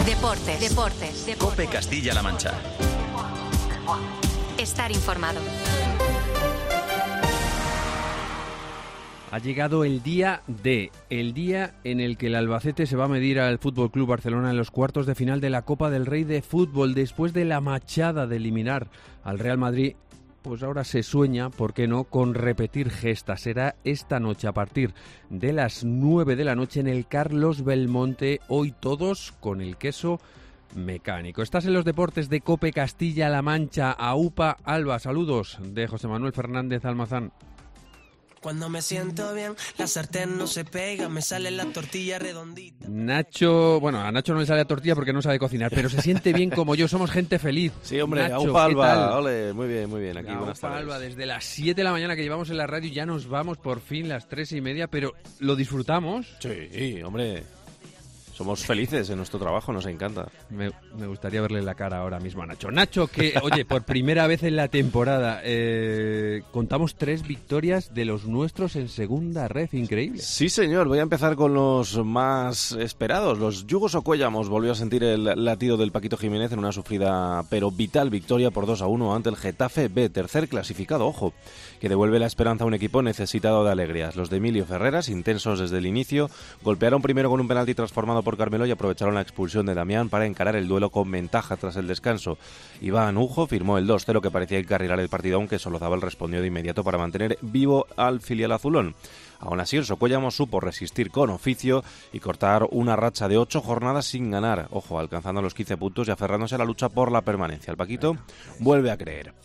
Deportes. COPE Castilla-La Mancha. Estar informado. Ha llegado el día en el que el Albacete se va a medir al FC Barcelona en los cuartos de final de la Copa del Rey de Fútbol. Después de la machada de eliminar al Real Madrid, pues ahora se sueña, ¿por qué no?, con repetir gesta. Será esta noche a partir de las 9 de la noche en el Carlos Belmonte. Hoy todos con el queso mecánico. Estás en los deportes de COPE Castilla-La Mancha. AUPA Alba, saludos de José Manuel Fernández Almazán. Cuando me siento bien, la sartén no se pega, me sale la tortilla redondita. Nacho, bueno, a Nacho no le sale la tortilla porque no sabe cocinar, pero se siente bien como yo, somos gente feliz. Sí, hombre, Nacho, AUPA Alba, ole, muy bien, aquí, buenas AUPA tardes. Alba, desde las 7 de la mañana que llevamos en la radio, ya nos vamos por fin las 3:30, pero lo disfrutamos. Sí, hombre, somos felices en nuestro trabajo, nos encanta. Me gustaría verle la cara ahora mismo a Nacho. Nacho, que, oye, por primera vez en la temporada, contamos 3 victorias de los nuestros en segunda red, increíble. Sí, señor, voy a empezar con los más esperados. Los Yugos Ocuellamos volvió a sentir el latido del Paquito Jiménez en una sufrida pero vital victoria por 2-1 ante el Getafe B, tercer clasificado, ojo, que devuelve la esperanza a un equipo necesitado de alegrías. Los de Emilio Ferreras, intensos desde el inicio, golpearon primero con un penalti transformado por Carmelo y aprovecharon la expulsión de Damián para encarar el duelo con ventaja tras el descanso. Iván Ujo firmó el 2-0 que parecía encarrilar el partido, aunque Solozábal respondió de inmediato para mantener vivo al filial azulón. Aún así, el Socuellamos supo resistir con oficio y cortar una racha de 8 jornadas sin ganar, ojo, alcanzando los 15 puntos y aferrándose a la lucha por la permanencia. El Paquito vuelve a creer.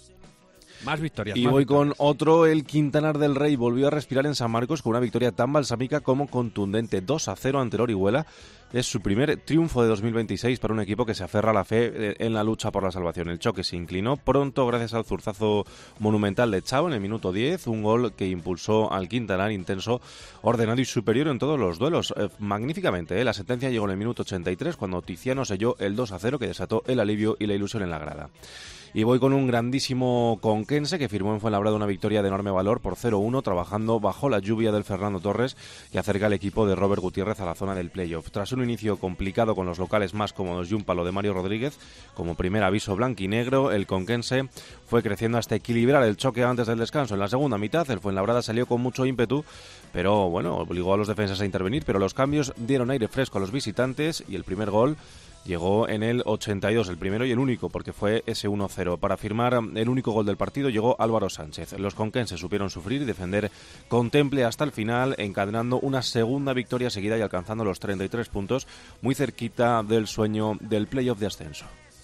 Más victorias. Y más voy victorias. con otro, el Quintanar del Rey volvió a respirar en San Marcos con una victoria tan balsámica como contundente, 2-0 ante el Orihuela. Es su primer triunfo de 2026 para un equipo que se aferra a la fe en la lucha por la salvación. El choque se inclinó pronto gracias al zurzazo monumental de Chavo en el minuto 10, un gol que impulsó al Quintanar intenso, ordenado y superior en todos los duelos. Magníficamente, la sentencia llegó en el minuto 83 cuando Tiziano selló el 2-0 que desató el alivio y la ilusión en la grada. Y voy con un grandísimo conquense que firmó en Fuenlabrada una victoria de enorme valor por 0-1, trabajando bajo la lluvia del Fernando Torres, que acerca al equipo de Robert Gutiérrez a la zona del playoff. Tras un inicio complicado con los locales más cómodos y un palo de Mario Rodríguez, como primer aviso blanquinegro, el conquense fue creciendo hasta equilibrar el choque antes del descanso. En la segunda mitad, el Fuenlabrada salió con mucho ímpetu, pero bueno, obligó a los defensas a intervenir, pero los cambios dieron aire fresco a los visitantes y el primer gol llegó en el 82, el primero y el único, porque fue ese 1-0. Para firmar el único gol del partido llegó Álvaro Sánchez. Los conquenses supieron sufrir y defender con temple hasta el final, encadenando una segunda victoria seguida y alcanzando los 33 puntos, muy cerquita del sueño del playoff de ascenso.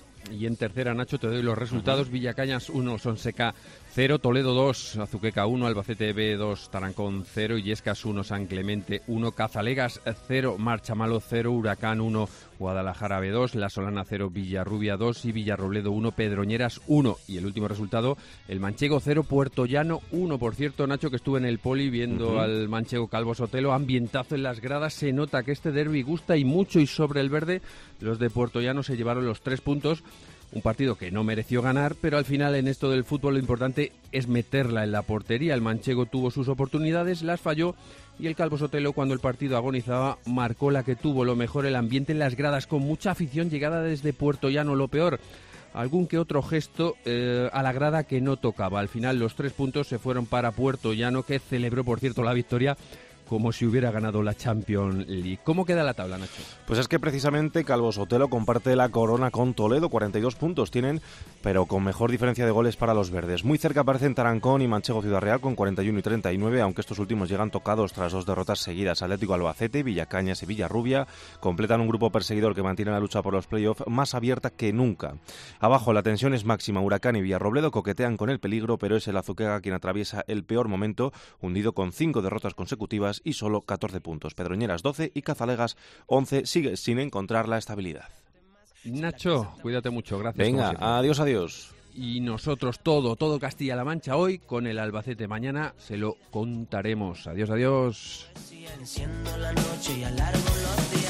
Y en tercera, Nacho, te doy los resultados. Villacañas 1, Sonseca 0, Toledo 2, Azuqueca 1, Albacete B 2, Tarancón 0, Illescas 1, San Clemente 1, Cazalegas 0, Marchamalo 0, Huracán 1, Guadalajara B 2, La Solana 0, Villarrubia 2 y Villarrobledo 1, Pedroñeras 1. Y el último resultado, el Manchego 0, Puertollano 1. Por cierto, Nacho, que estuve en el Poli viendo al Manchego Calvo Sotelo, ambientazo en las gradas, se nota que este derbi gusta y mucho, y sobre el verde los de Puertollano se llevaron los 3 puntos. Un partido que no mereció ganar, pero al final en esto del fútbol lo importante es meterla en la portería. El manchego tuvo sus oportunidades, las falló, y el Calvo Sotelo, cuando el partido agonizaba, marcó la que tuvo. Lo mejor, el ambiente en las gradas, con mucha afición llegada desde Puertollano. Lo peor, algún que otro gesto a la grada que no tocaba. Al final los 3 puntos se fueron para Puertollano, que celebró, por cierto, la victoria como si hubiera ganado la Champions League. ¿Cómo queda la tabla, Nacho? Pues es que precisamente Calvo Sotelo comparte la corona con Toledo, 42 puntos tienen, pero con mejor diferencia de goles para los verdes. Muy cerca aparecen Tarancón y Manchego Ciudad Real con 41 y 39, aunque estos últimos llegan tocados tras 2 derrotas seguidas. Atlético Albacete, Villacañas y Villarrubia completan un grupo perseguidor que mantiene la lucha por los playoffs más abierta que nunca. Abajo la tensión es máxima, Huracán y Villarrobledo coquetean con el peligro, pero es el Azuqueca quien atraviesa el peor momento, hundido con 5 derrotas consecutivas y solo 14 puntos. Pedroñeras 12 y Cazalegas 11 sigue sin encontrar la estabilidad. Nacho, cuídate mucho, gracias. Venga, adiós. Y nosotros todo Castilla-La Mancha hoy con el Albacete. Mañana se lo contaremos. Adiós. Enciendo la noche y alargo los días.